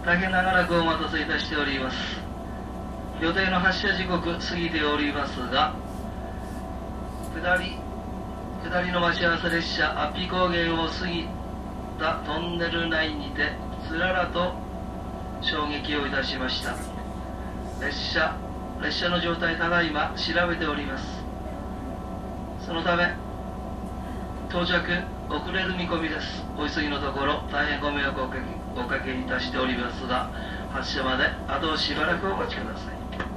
大変長らくお待たせいたしております。予定の発車時刻過ぎておりますが、下りの待ち合わせ列車安比高原を過ぎたトンネル内にてつららと衝撃をいたしました。列車の状態ただいま調べております。そのため到着遅れる見込みです。お急ぎのところ大変ご迷惑をおかけいたしておりますが、発車まであとしばらくお待ちください。